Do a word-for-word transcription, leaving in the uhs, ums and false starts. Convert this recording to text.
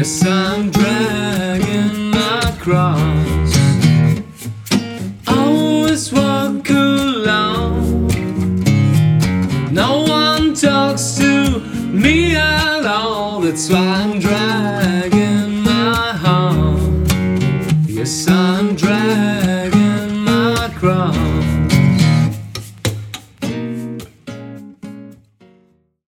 'cause I'm dragging my cross. Always walk alone, no one talks to me at all. That's why I'm dragging